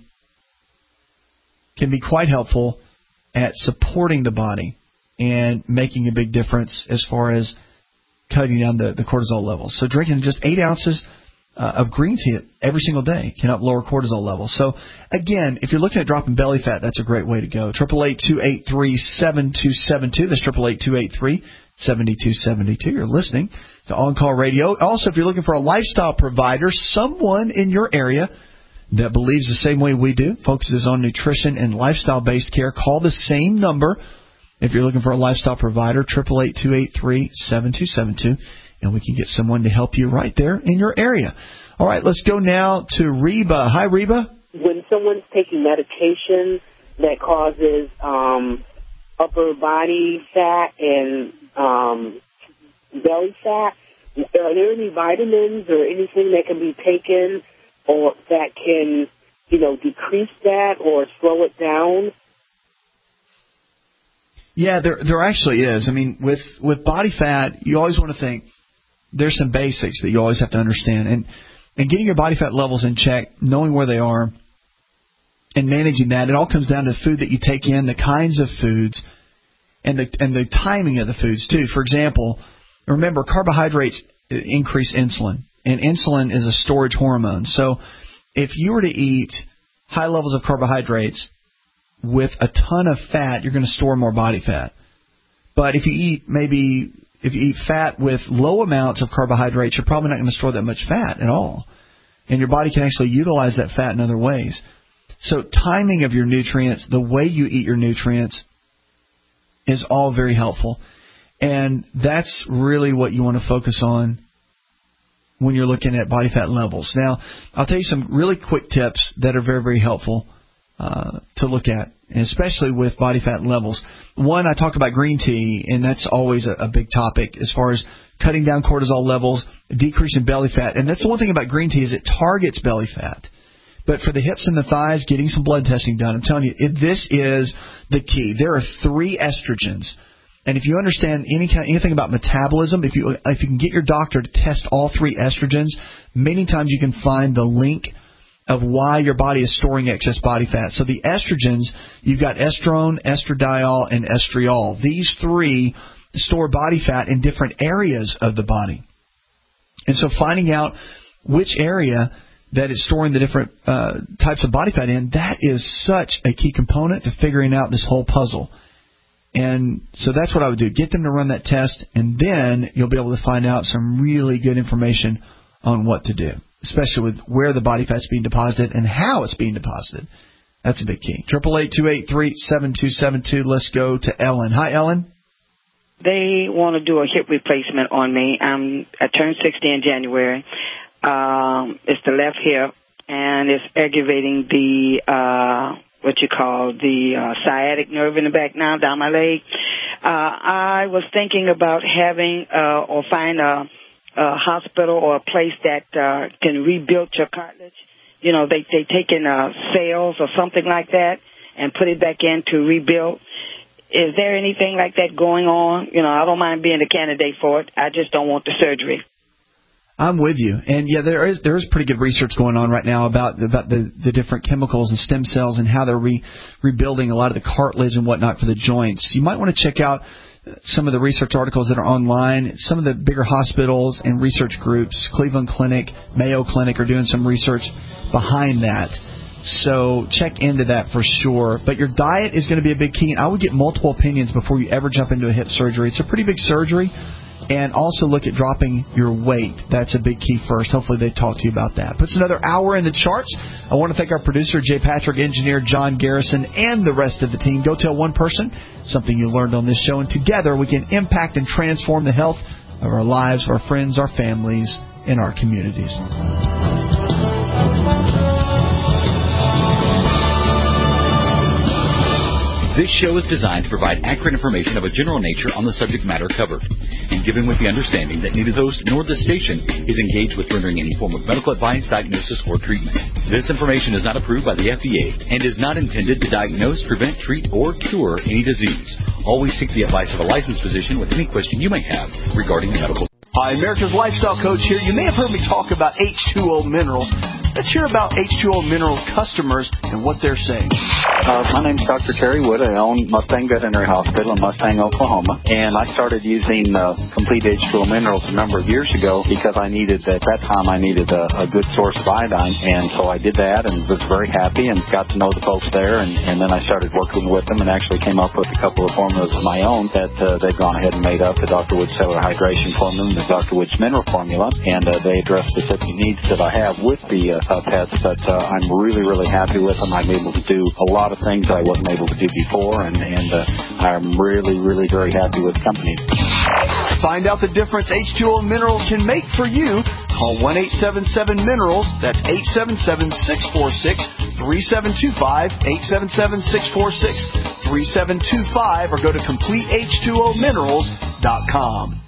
S3: can be quite helpful at supporting the body and making a big difference as far as cutting down the, the cortisol levels. So drinking just eight ounces uh, of green tea every single day can help lower cortisol levels. So again, if you're looking at dropping belly fat, that's a great way to go. eight eight eight, two eight three, seven two seven two. That's eight eight eight, two eight three, seven two seven two. You're listening to On Call Radio. Also, if you're looking for a lifestyle provider, someone in your area that believes the same way we do, focuses on nutrition and lifestyle-based care, call the same number if you're looking for a lifestyle provider, eight eight eight, two eight three, seven two seven two, and we can get someone to help you right there in your area. All right, let's go now to Reba. Hi, Reba.
S1: When someone's taking medication that causes um, upper body fat and um, belly fat, are there any vitamins or anything that can be taken or that can, you know, decrease that or slow it down?
S3: Yeah, there there actually is. I mean, with, with body fat, you always want to think there's some basics that you always have to understand. And, and getting your body fat levels in check, knowing where they are, and managing that, it all comes down to the food that you take in, the kinds of foods, and the and the timing of the foods, too. For example, remember, carbohydrates increase insulin. And insulin is a storage hormone. So if you were to eat high levels of carbohydrates with a ton of fat, you're going to store more body fat. But if you eat maybe if you eat fat with low amounts of carbohydrates, you're probably not going to store that much fat at all. and your body can actually utilize that fat in other ways. So timing of your nutrients, the way you eat your nutrients, is all very helpful. And that's really what you want to focus on when you're looking at body fat levels. Now, I'll tell you some really quick tips that are very, very helpful uh, to look at, and especially with body fat levels. One, I talked about green tea, and that's always a, a big topic as far as cutting down cortisol levels, decreasing belly fat. And that's the one thing about green tea is it targets belly fat. But for the hips and the thighs, getting some blood testing done, I'm telling you, it, this is the key. There are three estrogens. And if you understand any kind, anything about metabolism, if you if you can get your doctor to test all three estrogens, many times you can find the link of why your body is storing excess body fat. So the estrogens, you've got estrone, estradiol, and estriol. These three store body fat in different areas of the body. And so finding out which area that it's storing the different uh, types of body fat in, that is such a key component to figuring out this whole puzzle. And so that's what I would do. Get them to run that test, and then you'll be able to find out some really good information on what to do, especially with where the body fat's being deposited and how it's being deposited. That's a big key. eight eight eight, two eight three, seven two seven two. Let's go to Ellen. Hi, Ellen.
S2: They want to do a hip replacement on me. I'm, I turned sixty in January. Um, it's the left hip, and it's aggravating the, uh, what you call the uh, sciatic nerve in the back now, down my leg. Uh, I was thinking about having uh, or find a, a hospital or a place that uh, can rebuild your cartilage. You know, they, they take in uh, cells or something like that and put it back in to rebuild. Is there anything like that going on? You know, I don't mind being a candidate for it. I just don't want the surgery.
S3: I'm with you. And, yeah, there is there is pretty good research going on right now about about the, the different chemicals and stem cells and how they're re, rebuilding a lot of the cartilage and whatnot for the joints. You might want to check out some of the research articles that are online. Some of the bigger hospitals and research groups, Cleveland Clinic, Mayo Clinic, are doing some research behind that. So check into that for sure. But your diet is going to be a big key. And I would get multiple opinions before you ever jump into a hip surgery. It's a pretty big surgery. And also look at dropping your weight. That's a big key first. Hopefully they talk to you about that. Puts another hour in the charts. I want to thank our producer, Jay Patrick, engineer John Garrison, and the rest of the team. Go tell one person something you learned on this show, and together we can impact and transform the health of our lives, our friends, our families, and our communities.
S6: This show is designed to provide accurate information of a general nature on the subject matter covered, and given with the understanding that neither the host nor the station is engaged with rendering any form of medical advice, diagnosis, or treatment. This information is not approved by the F D A and is not intended to diagnose, prevent, treat, or cure any disease. Always seek the advice of a licensed physician with any question you may have regarding medical.
S3: Hi, America's Lifestyle Coach here. You may have heard me talk about H two O Minerals. Let's hear about H two O Minerals customers and what they're saying.
S4: Uh, my name's Doctor Terry Wood. I own Mustang Veterinary Hospital in Mustang, Oklahoma. And I started using uh, Complete H two O Minerals a number of years ago because I needed, at that time, I needed a, a good source of iodine. And so I did that and was very happy and got to know the folks there. And, and then I started working with them and actually came up with a couple of formulas of my own that uh, they've gone ahead and made up, the Doctor Wood Cellular Hydration Formula and the Doctor Wood's Mineral Formula. And uh, they address specific needs that I have with the uh, uh, pets. But uh, I'm really, really happy with them. I'm able to do a lot of things I wasn't able to do before, and, and uh, I'm really, really very happy with the company.
S3: Find out the difference H two O Minerals can make for you. Call one eight seven seven minerals. That's eight seven seven, six four six, three seven two five, eight seven seven, six four six, three seven two five, or go to complete H two O minerals dot com.